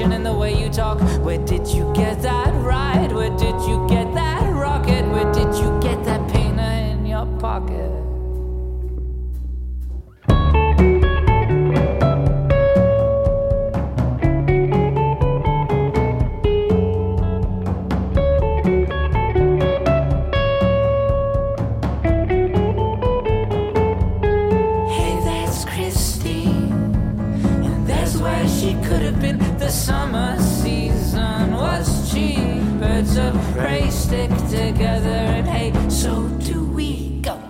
destruction in the way you talk. Where did you get that ride? Where did you get that rocket? Where did you get that painter in your pocket? Summer season was cheap. Birds of prey stick together, and hey, so do we. Go.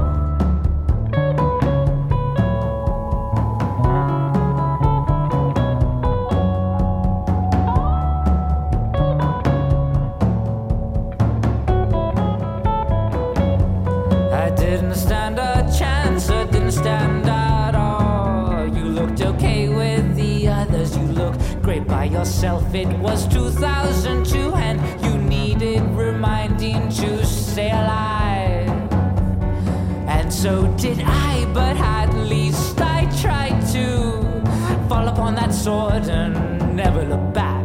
I didn't stand a chance, I didn't stand at all. You looked okay with the others, you looked great by yourself. It was 2002 and you needed reminding to stay alive. And so did I, but at least I tried to fall upon that sword and never look back.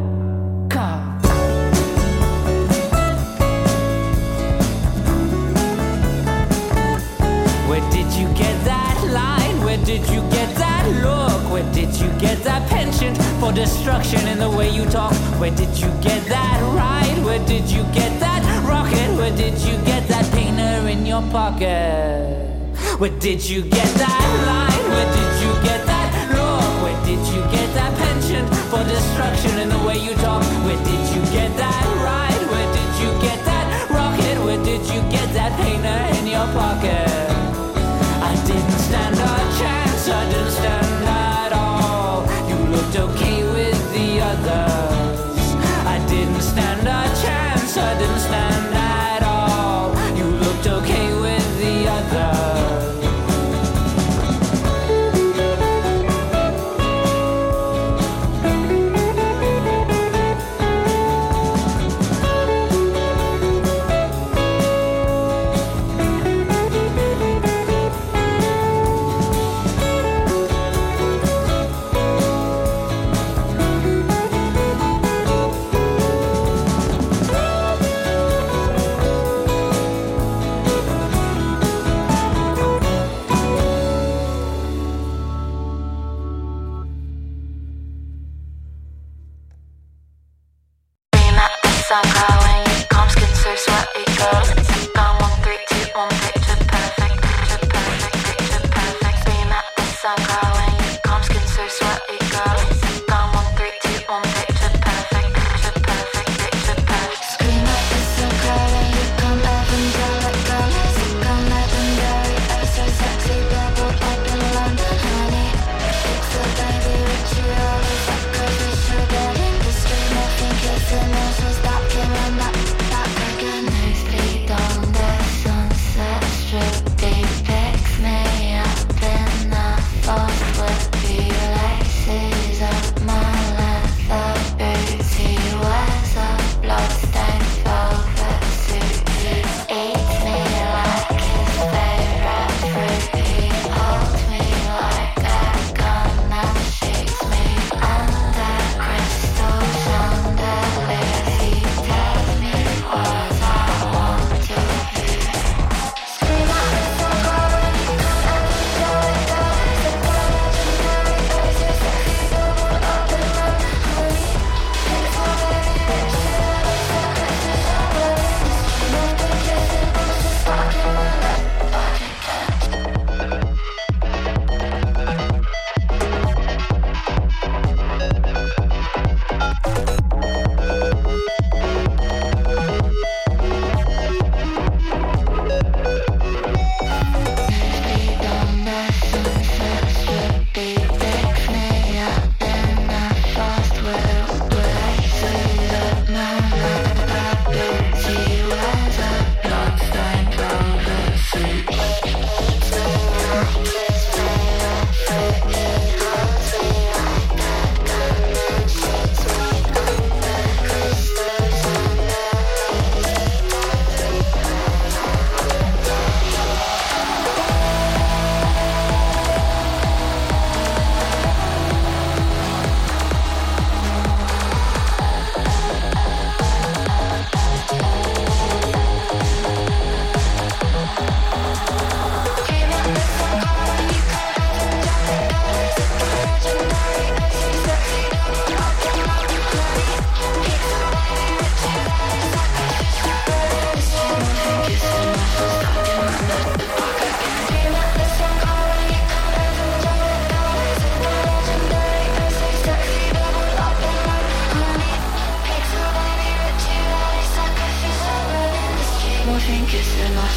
Where did you get that line? Where did you get that look? Where did you get that penchant for destruction in the way you talk? Where did you get that ride? Where did you get that rocket? Where did you get that painter in your pocket? Where did you get that line? Where did you get that look? Where did you get that penchant for destruction in the way you talk? Where did you get that ride? Where did you get that rocket? Where did you get that painter in your pocket? I didn't stand a chance, I didn't stand at all. You looked okay with the others. I didn't stand a chance, I didn't stand at all. You looked okay with the others. Stop, can't remember.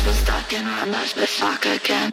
was stuck in our lives, but fuck again.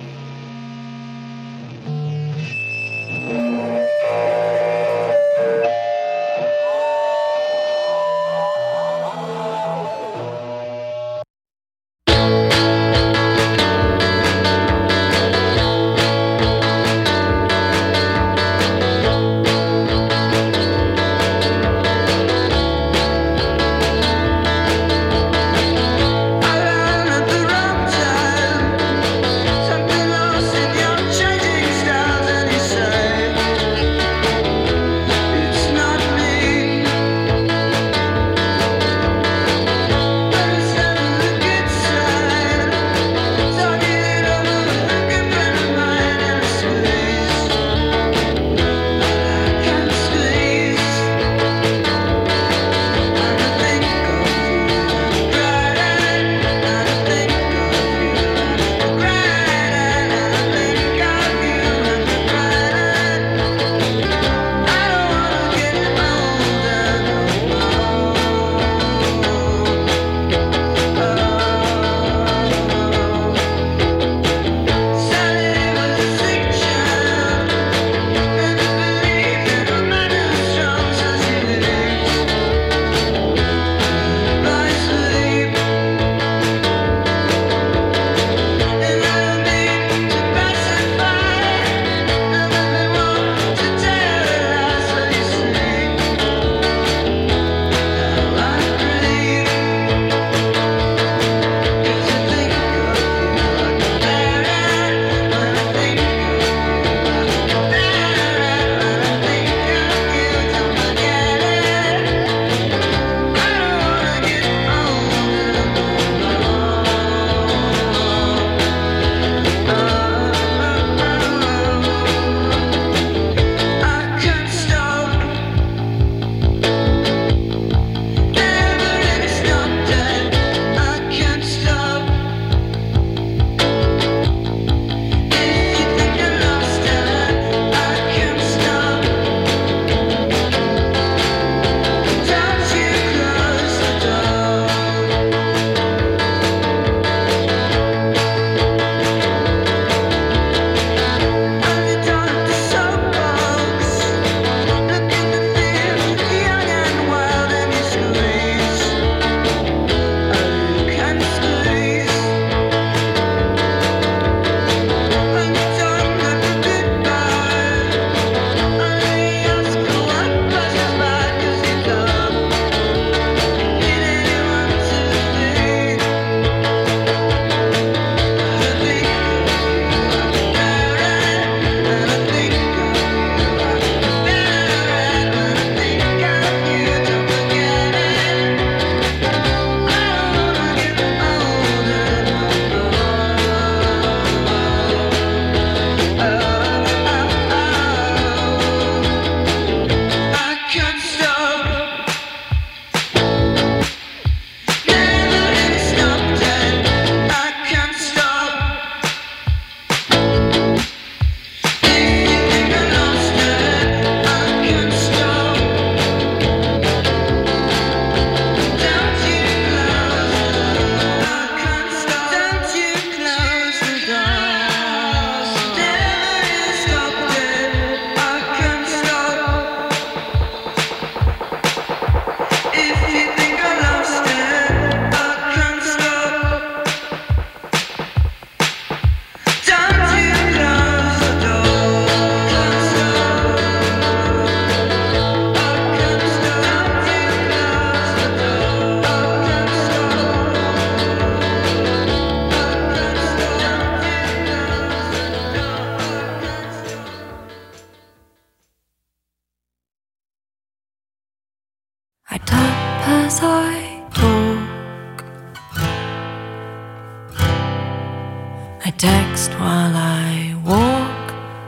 text while I walk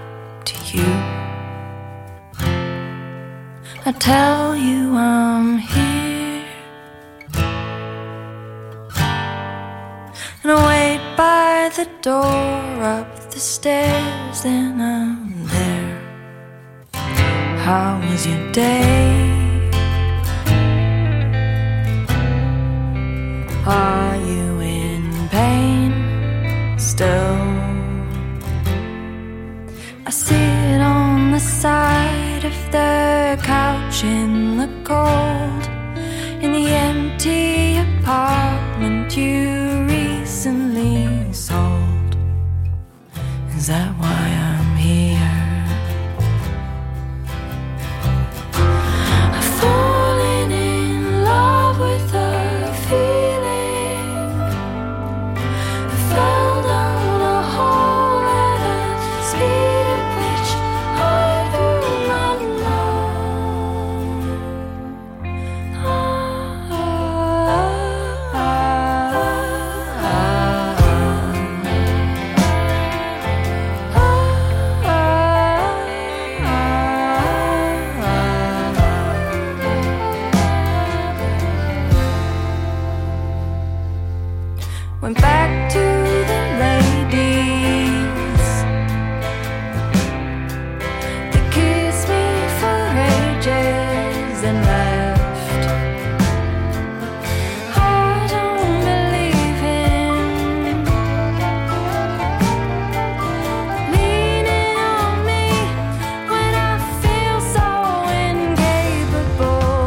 to you. I tell you I'm here, and I wait by the door up the stairs, and I'm there. How was your day? Are you in pain? cold in the empty apartment you recently sold. Is that why I'm here? I've fallen in love with the feeling. I fell down a hole at a speed at which I do not went back to the ladies. They kissed me for ages and left. I don't believe him leaning on me when I feel so incapable.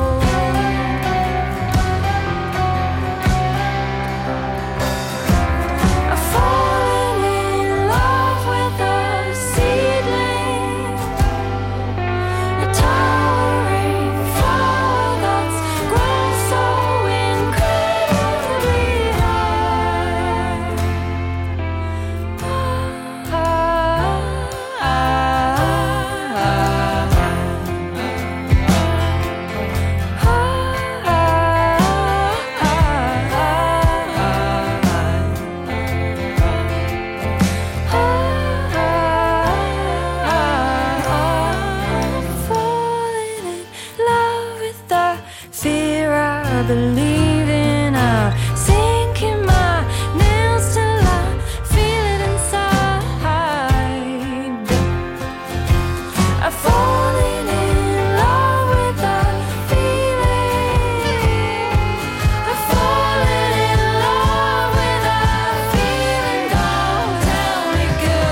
I've fallen in love with a seedling, a towering flower that's grown so incredibly falling in love with the fear I believe in. I sink in my nails till I feel it inside. I've fallen in love with the feeling. I've fallen in love with the feeling. Don't tell me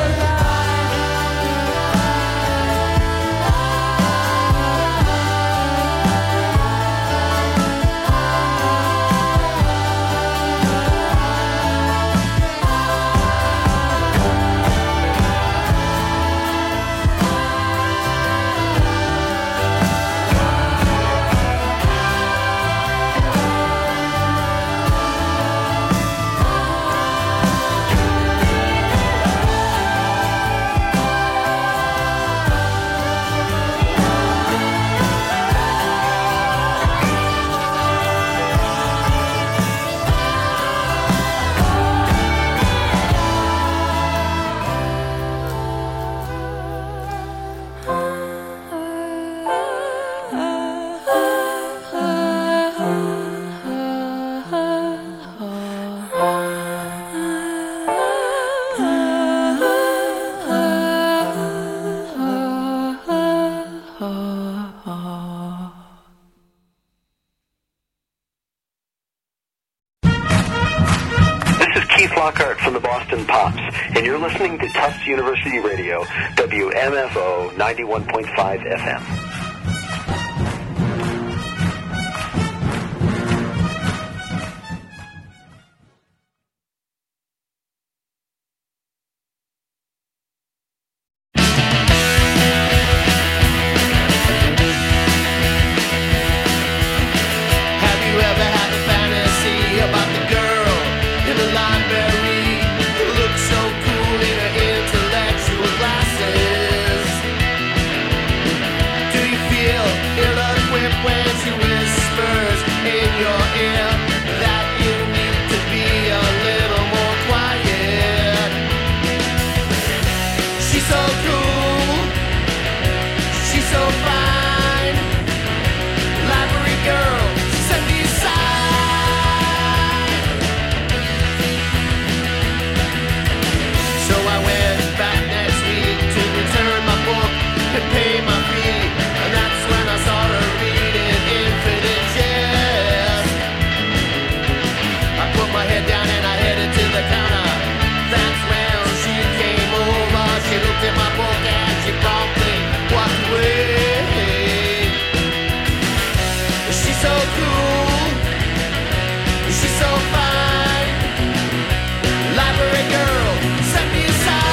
This is Keith Lockhart from the Boston Pops, and you're listening to Tufts University Radio, WMFO 91.5 FM. Have you ever had the fantasy about the girl in the library who looks so cool in her intellectual glasses? Do so cool. She's so fine. Library girl, set me aside.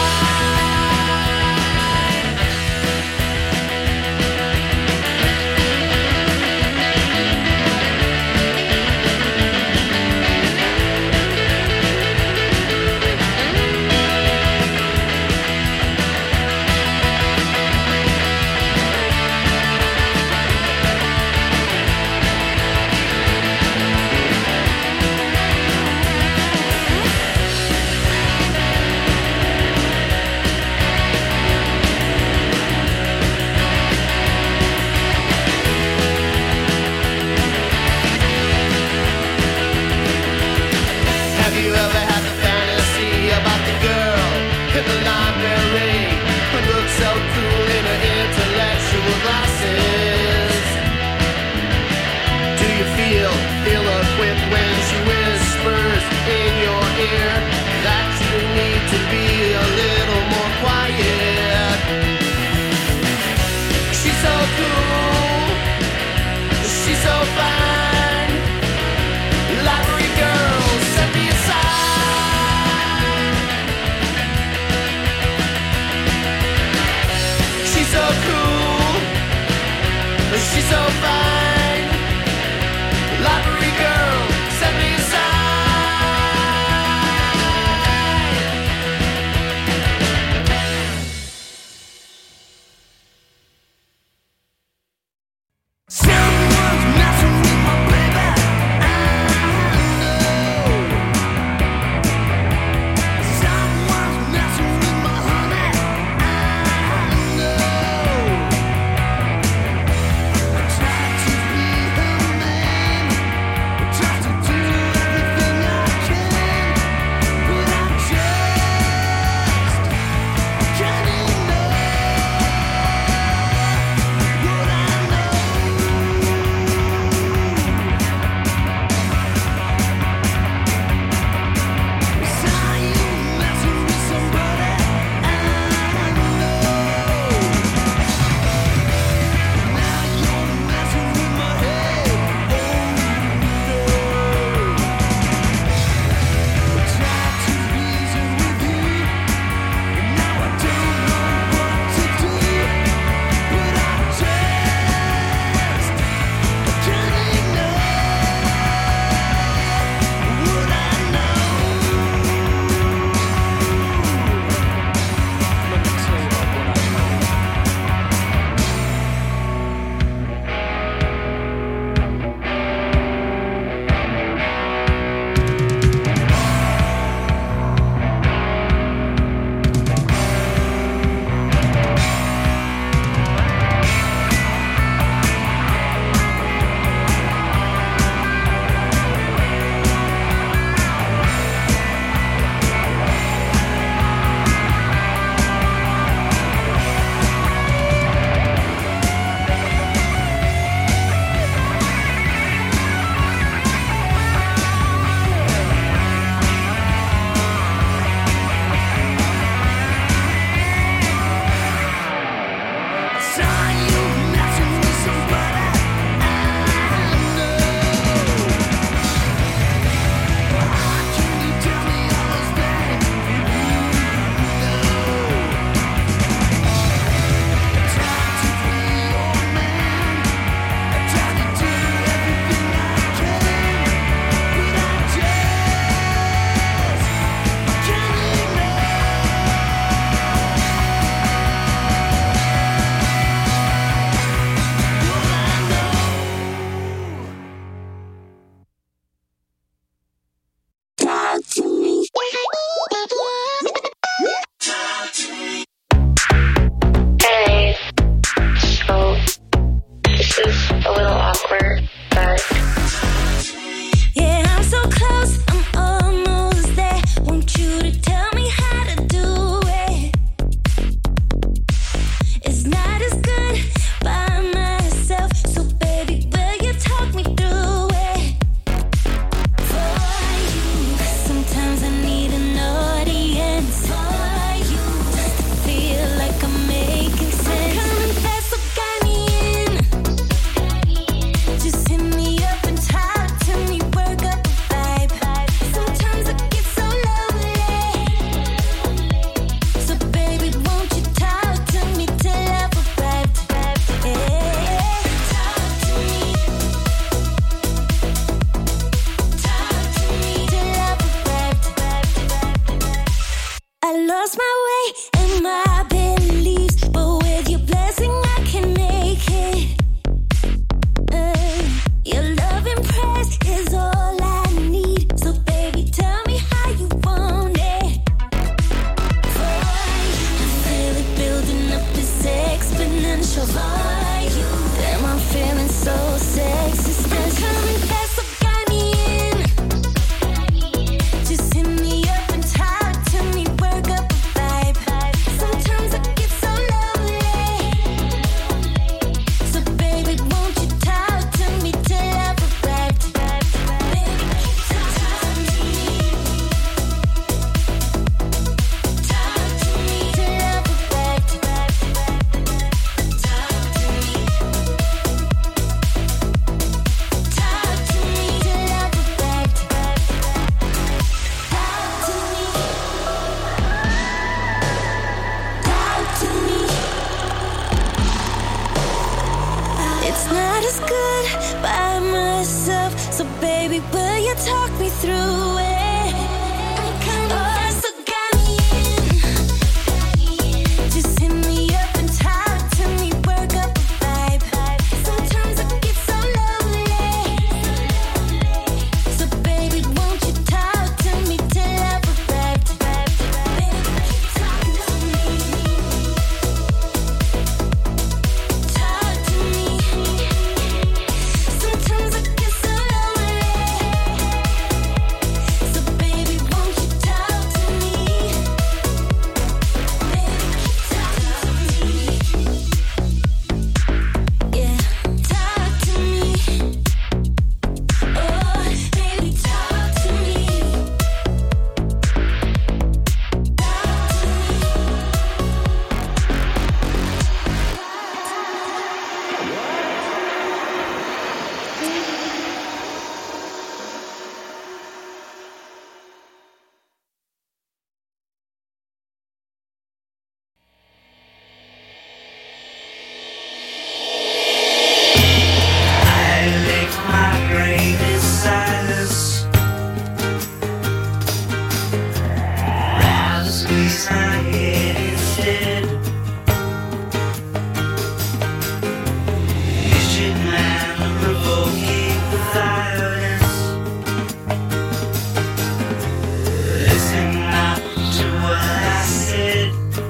Have you ever had the fantasy about the girl in the library who looks so cool in her intellectual glasses? Do you feel her quick when she whispers in your ear that you need to be a little more quiet? She's so cool, she's so fine. Library girl, set me aside. She's so cool, she's so fine. Library girl, set me aside. Someone's messing with my baby. I know. Someone's messing with my honey. I know. I try to be her man. I try to do everything I can, but I just can't ignore what I know. Saw you messing with somebody I know. Now you're messing with my head. Oh no. I tried to reason with you, and now I don't know what to do. But I just can't ignore what I know. Let me tell you about what I know. Saw you messing with somebody I know. Can you tell me all those things you know? I tried to be your man. I tried to do everything I can, but I just can't ignore. Hey, so this is a little awkward, but Yeah, I'm so close, I'm almost there. Want you to tell me how to do it. It's not as good by myself, so baby, will you talk me through it? For you, sometimes I need an audience. For you, just to feel like I'm making sense. Coming fast, so got me in. Just hit So baby, will you talk me through it? I'm kind of so got me in. Just hit me up and talk to me, work up a vibe. Sometimes I get so lonely. So baby, won't you talk to me till I've arrived? Baby, talk to me. Talk to me. Sometimes I get so lonely. So baby, won't you talk to me? Baby, talk to me. Yeah, talk to me. Oh, baby, talk to me. I lick my brain in silence. Rather squeeze my head instead. Vision man provoking violence. Listen not to what I said.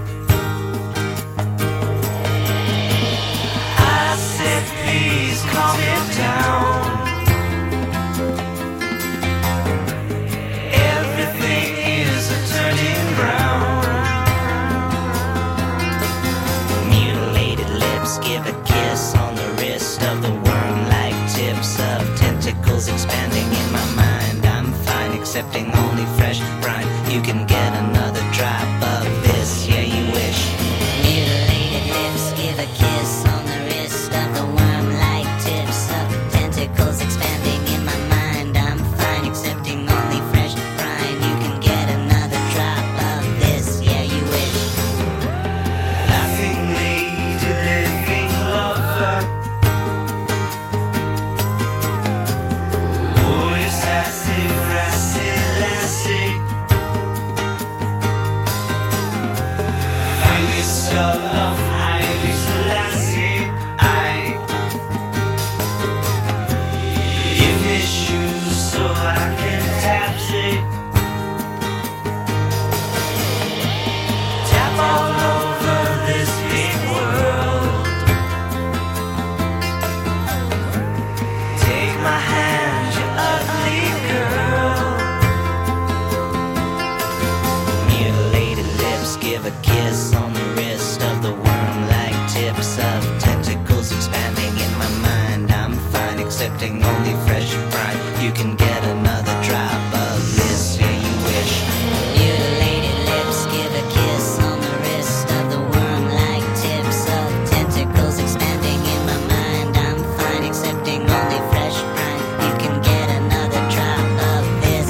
I said, please calm it down. Everything is a turning ground. Mutilated lips give a kiss on the wrist of the worm-like tips of tentacles expanding in my mind. I'm fine accepting only fresh brine. You can get another drop of this, yeah you wish. Mutilated lips give a kiss on the wrist of the worm-like tips of tentacles expanding in my mind. I'm fine accepting only fresh brine. You can get another drop of this, yeah you wish. Laughing lady, living lover. Boy, sassy, brassy, lassie. Find yourself love, highly lassie. Give me shoes so I can taxi. Tap all over this big world. Take my hand, you ugly girl. Mutilated lips give a kiss on the wrist of the worm-like tips of tentacles expanding in my mind. I'm fine accepting only fresh brine. You can get another drop of this, yeah you wish. Mutilated lips give a kiss on the wrist of the worm-like tips of tentacles expanding in my mind. I'm fine accepting only fresh brine. You can get another drop of this.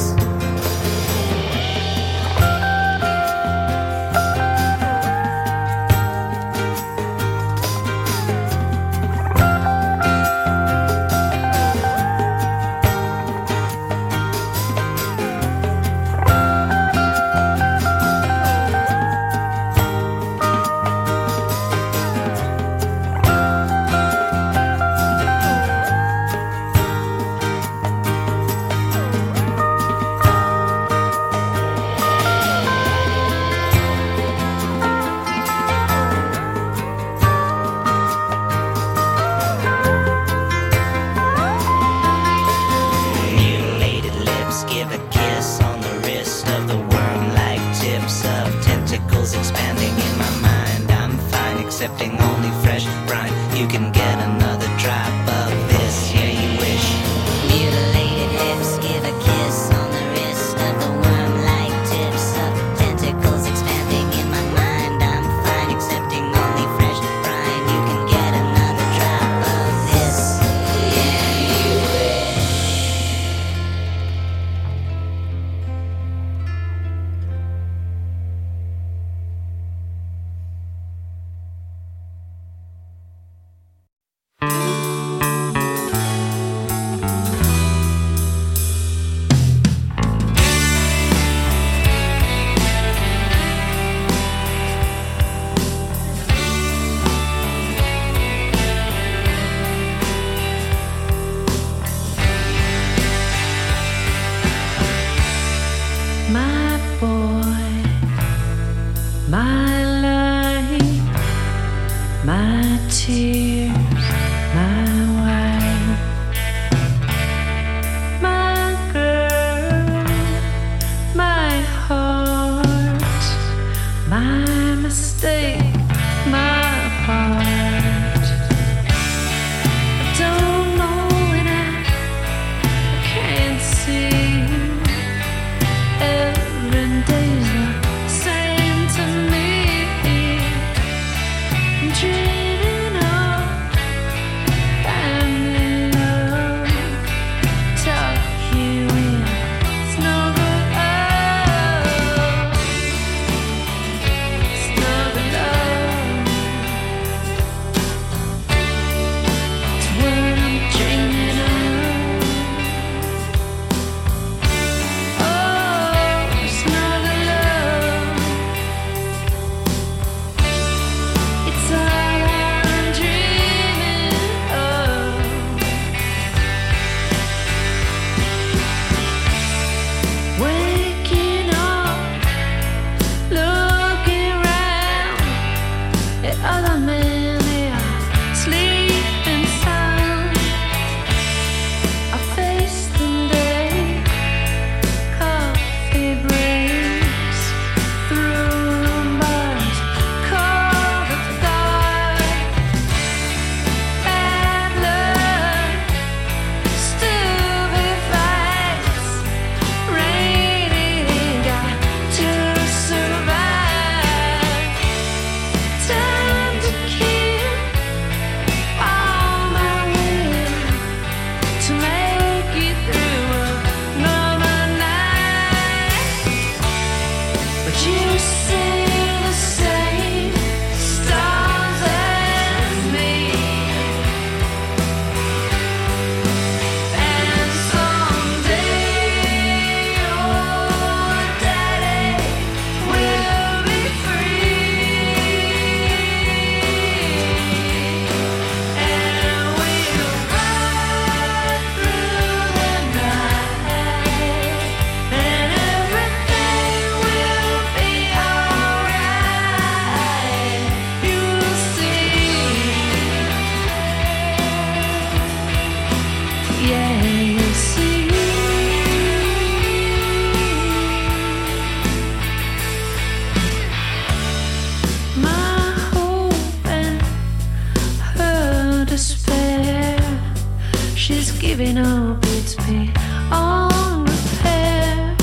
no beats me on repair.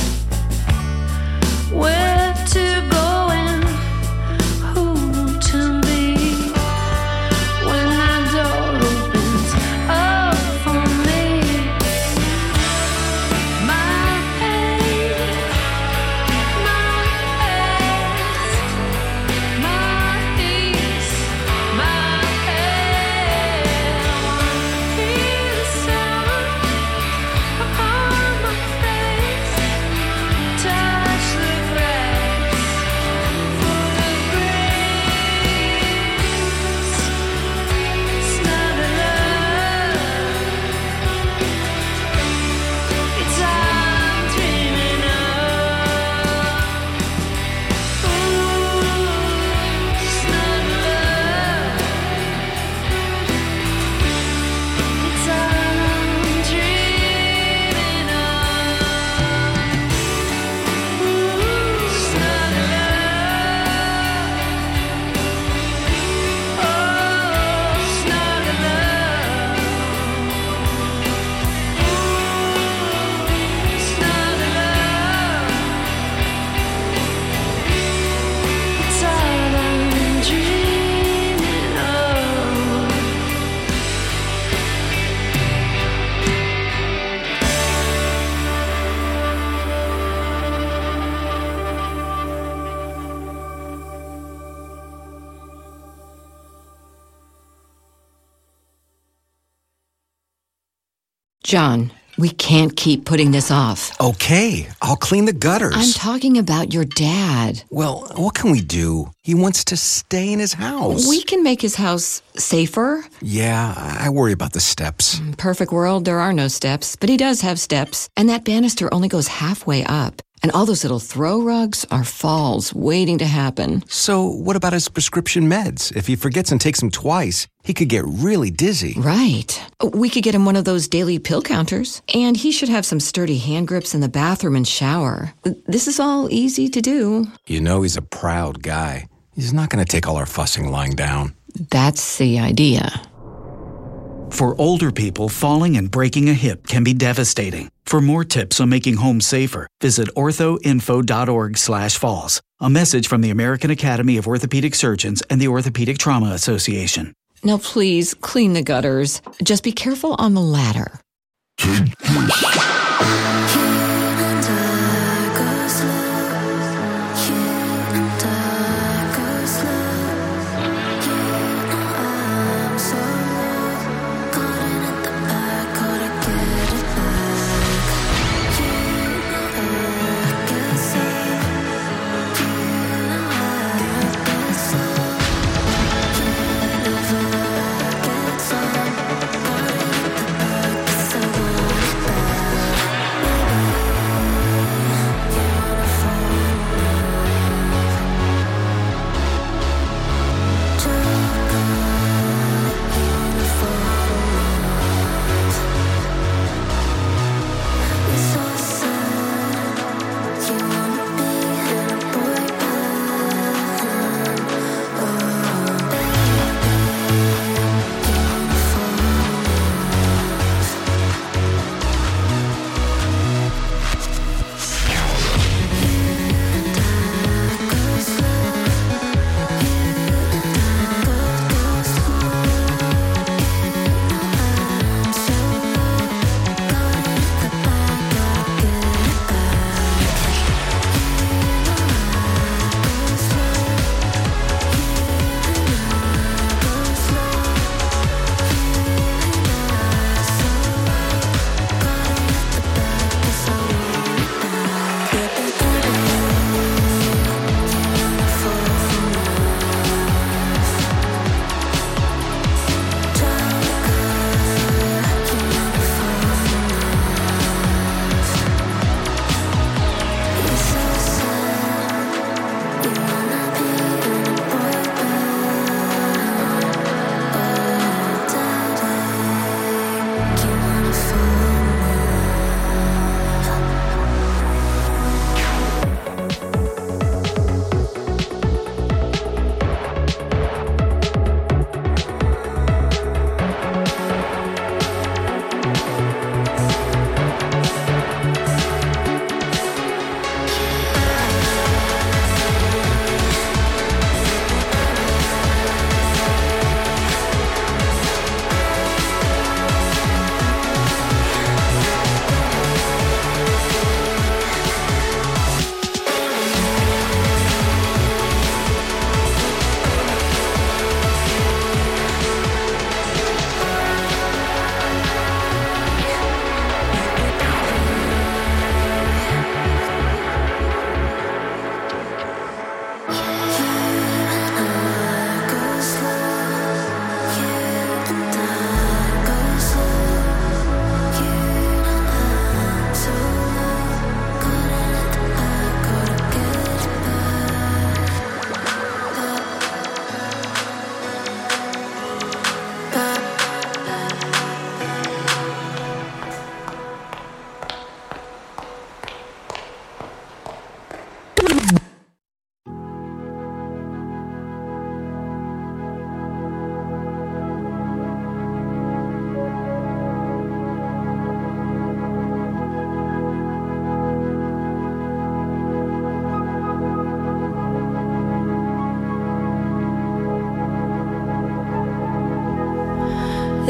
Where to go and who to be when that door opens up for me. My pain, my past, my peace, my head. Hear the sound upon my face, touch the grass for the breeze, snuggle up. It's I'm dreaming of. Ooh, snuggle up. It's I'm dreaming of. Ooh, snuggle up. Oh, snuggle up. Ooh, snuggle up. It's all I'm dreaming of. John, we can't keep putting this off. Okay, I'll clean the gutters. I'm talking about your dad. Well, what can we do? He wants to stay in his house. We can make his house safer. Yeah, I worry about the steps. Perfect world, there are no steps, but he does have steps. And that banister only goes halfway up. And all those little throw rugs are falls waiting to happen. So what about his prescription meds? If he forgets and takes them twice, he could get really dizzy. Right. We could get him one of those daily pill counters. And he should have some sturdy hand grips in the bathroom and shower. This is all easy to do. You know he's a proud guy. He's not going to take all our fussing lying down. That's the idea. For older people, falling and breaking a hip can be devastating. For more tips on making home safer, visit orthoinfo.org/falls. A message from the American Academy of Orthopedic Surgeons and the Orthopedic Trauma Association. Now please, clean the gutters. Just be careful on the ladder.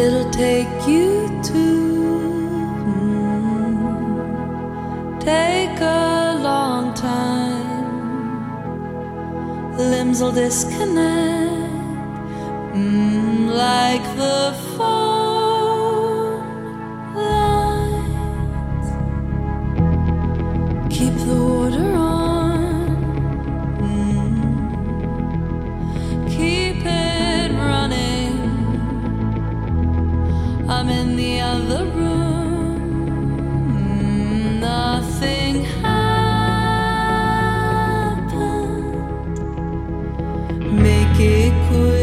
it'll take you to take a long time. Limbs will disconnect like the phone lines. Keep the water on, keep it running. I'm in the other room, nothing happened. Make it quick.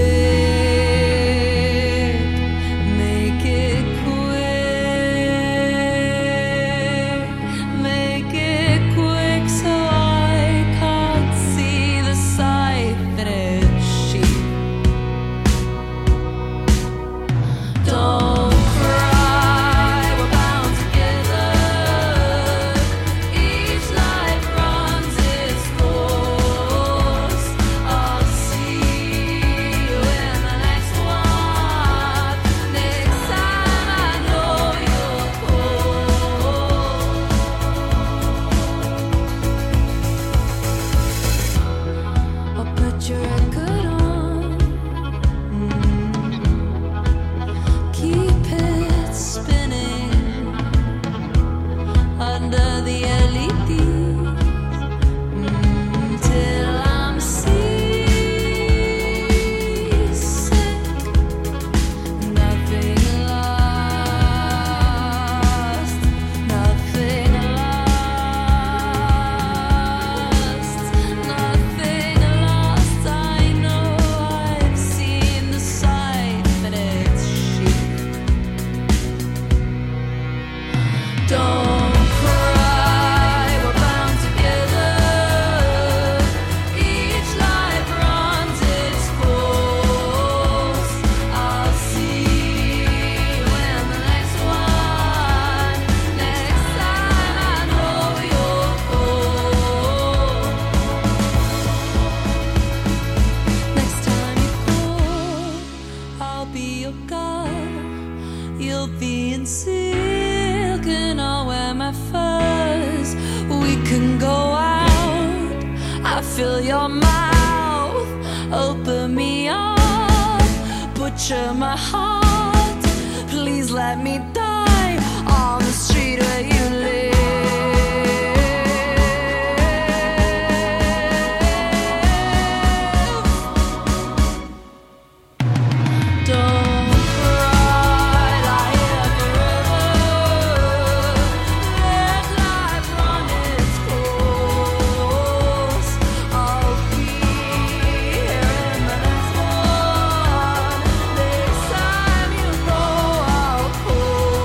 Fill your mouth, open me up, butcher my heart. Please let me die on the street where you live. Don't cry, lie here forever. Let life run its course. I'll be here in the next one. Next time you know I'll call.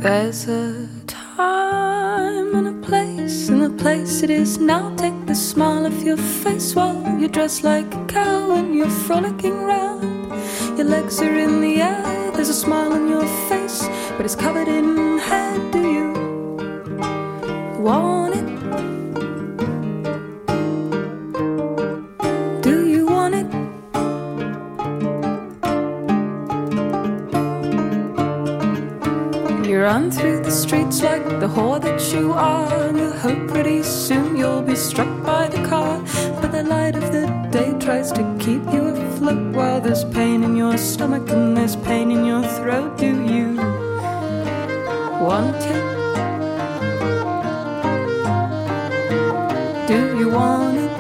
There's a time and a place, and the place it is now. Take the smile off your face while you're dressed like a cow and you're frolicking round. Your legs are in the air, there's a smile on your face, but it's covered in hair. Do you want it? Do you want it? You run through the streets like the whore that you are, and you hope pretty soon you'll be struck by the car. But the light of the day tries to keep you afloat while there's pain in your stomach and there's pain in your throat. Do you want it? Do you want it?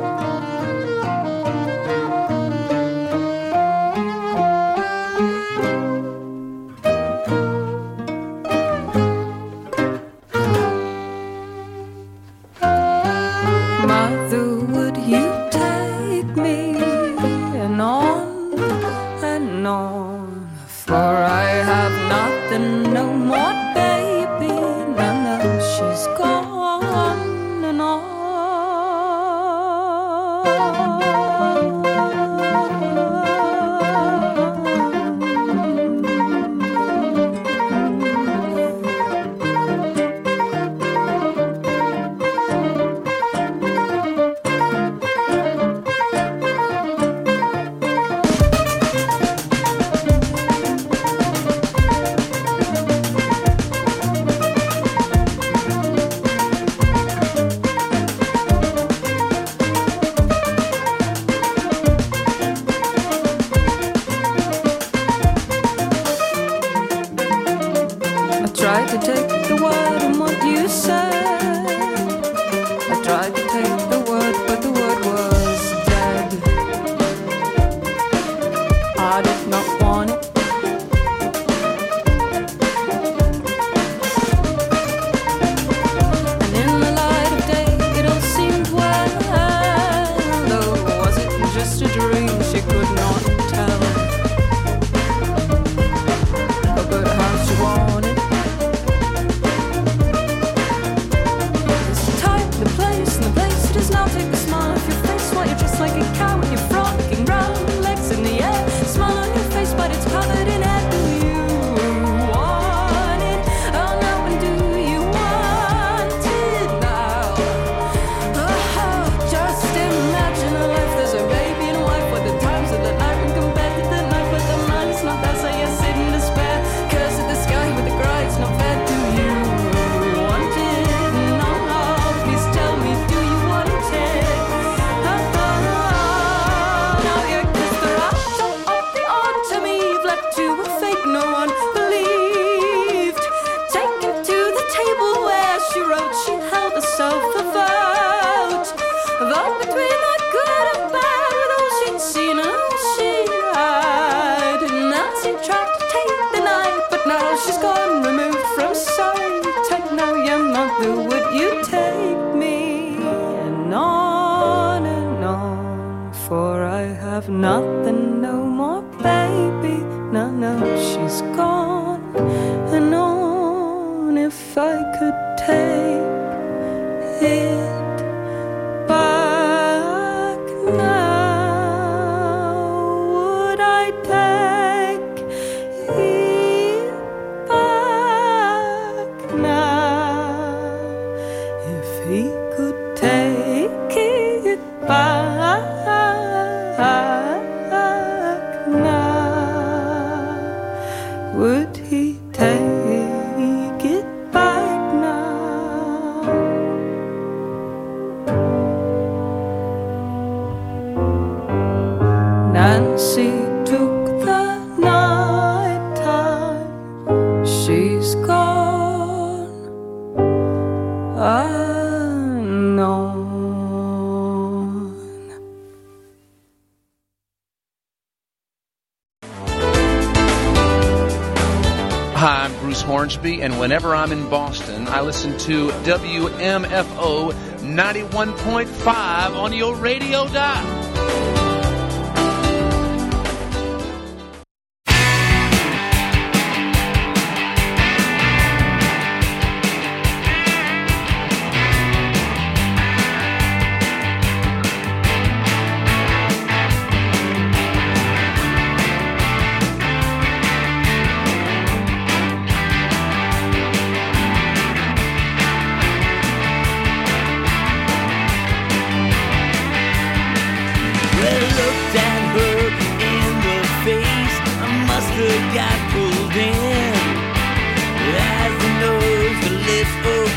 Nothing no more, baby. No, no, she's gone. And on, if I could take it back now, would I take it back now? If he could take it back. Would he take it back now? Nancy took the night time. She's gone. Unknown. Hi, I'm Bruce Hornsby, and whenever I'm in Boston, I listen to WMFO 91.5 on your radio dial.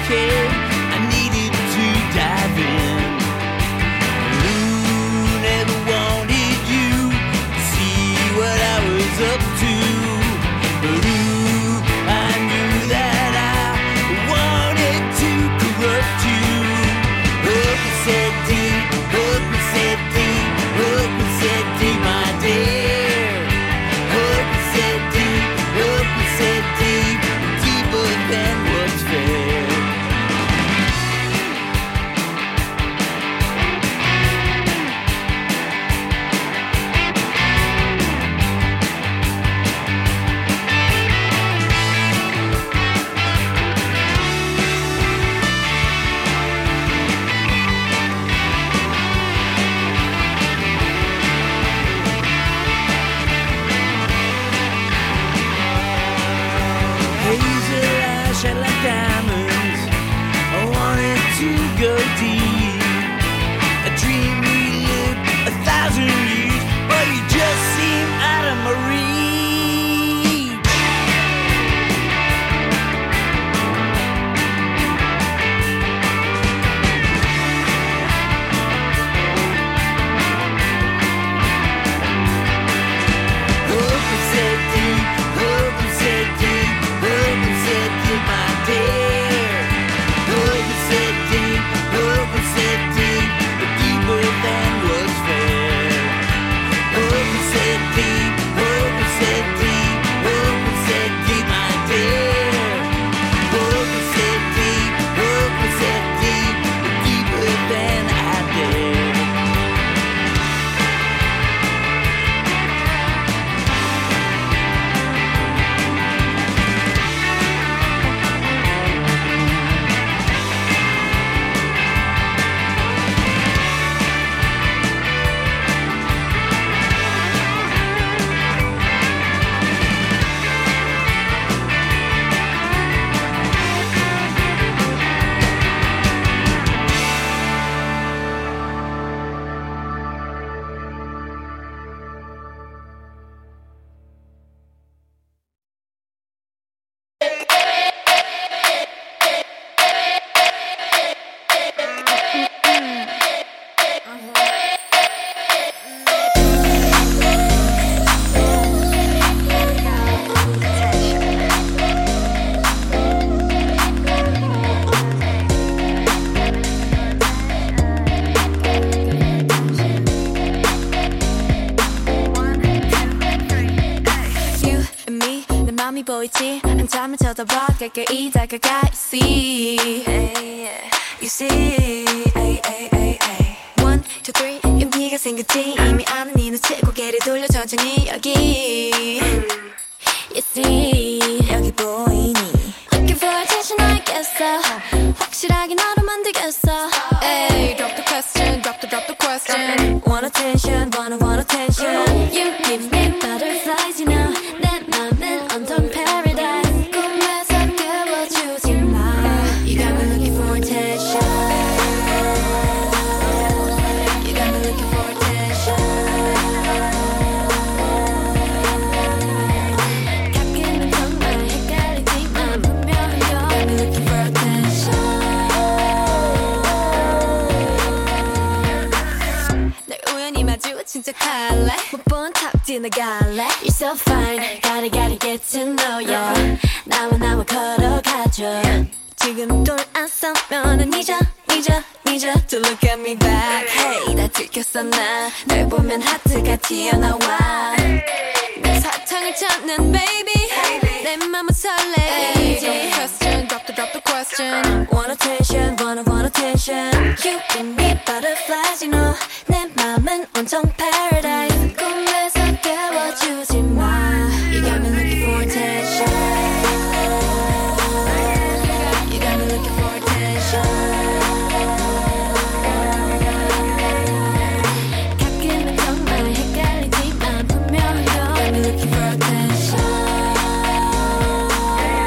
okay. I needed to dive in. Ooh, never wanted you to see what I was up to. But ooh, I knew that I wanted to corrupt you. Hope it said deep, hope it said deep, hope it said deep, my dear. Hope it said deep, hope it said deep, deeper than what's fair. Hazel eyes shine like diamonds. I wanted to go deep. A dream we lived 1,000 years, but you just seem out of my reach. Hope it said deep, hope it said deep, hope it said deep, my dear. Hope it said deep, hope it said deep, but deeper than what's fair. Hope it said deep, hope it said deep, hope it said deep, my dear. Hope it said deep, hope it said deep, but deeper than I dare. You and me, 내 맘이 보이지 한참을 쳐다봐 가까이 다가가. You see, you see, 1, 2, 3 용기가 생겼지. 이미 아는 이 눈치 고개를 돌려 천천히 여기. You see, 여기 보이니. Looking for attention 알겠어. 확실하게 너로 만들겠어. Hey, drop the question, drop the question. Want attention, want attention. You give me butterflies, you know. 내 맘은 온통 paradise. 꿈에서 깨워주지 마. You got me looking for attention. You got me looking for attention. 가끔은 정말 헷갈리지만 분명히 You got me looking for attention. 날 우연히 마주친 척할래. 못 본 탑 지나갈래. You're so fine, gotta get to know ya. 나와 걸어가줘. 지금 돌아서면은 잊어 to look at me back. Hey, 다 들켰어 나. 널 보면 하트가 튀어나와. 내 사탕을 찾는 baby. 내 맘은 설레이지. Drop the question. Want attention, want attention. You give me butterflies, you know. 내 맘은 온통 paradise. 꿈에서 깨워주지 마. You got me looking for attention. You got me looking for attention. 가끔은 정말 헷갈리지만 분명히 You got me looking for attention.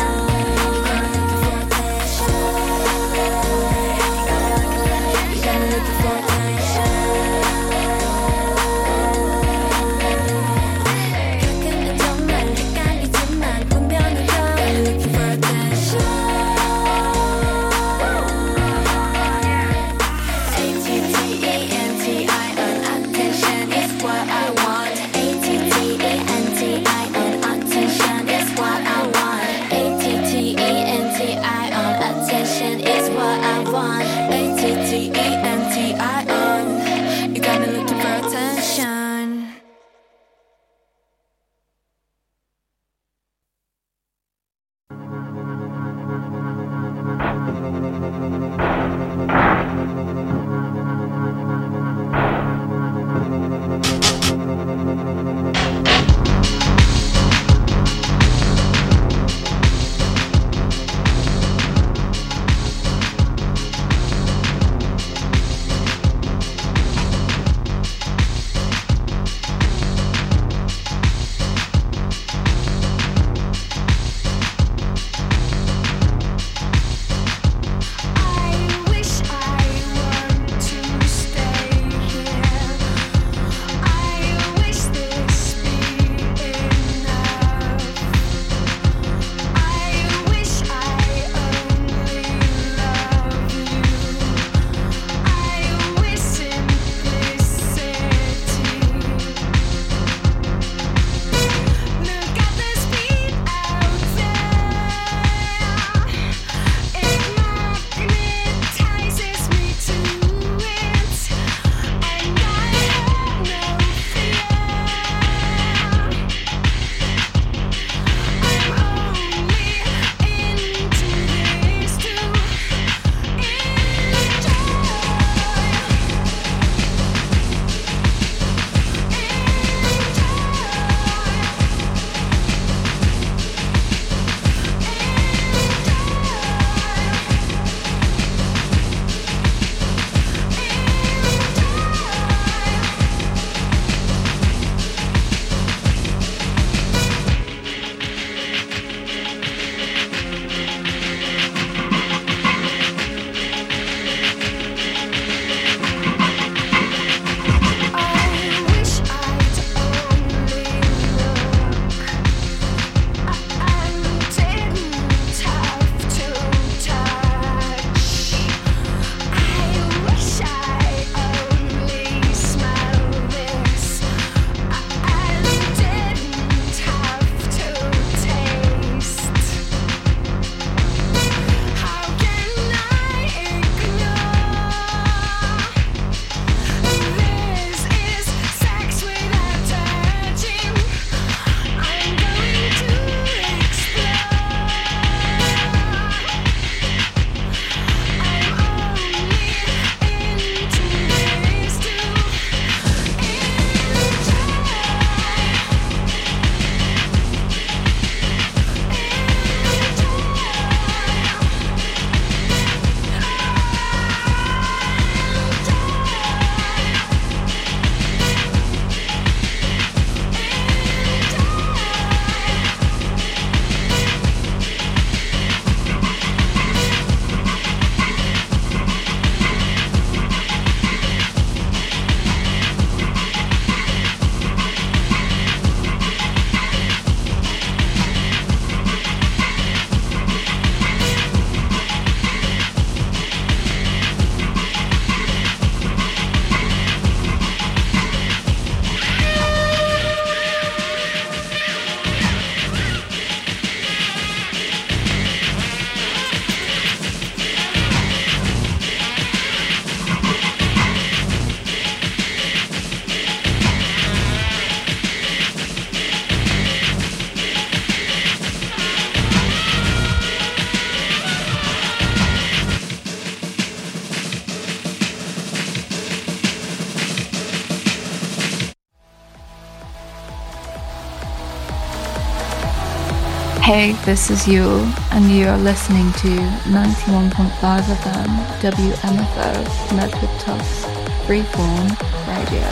Hey, this is Yule, and you are listening to 91.5 FM WMFO Medford Tufts Freeform Radio.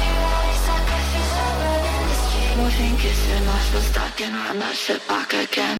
Think it's enough for stacking around that shit back again.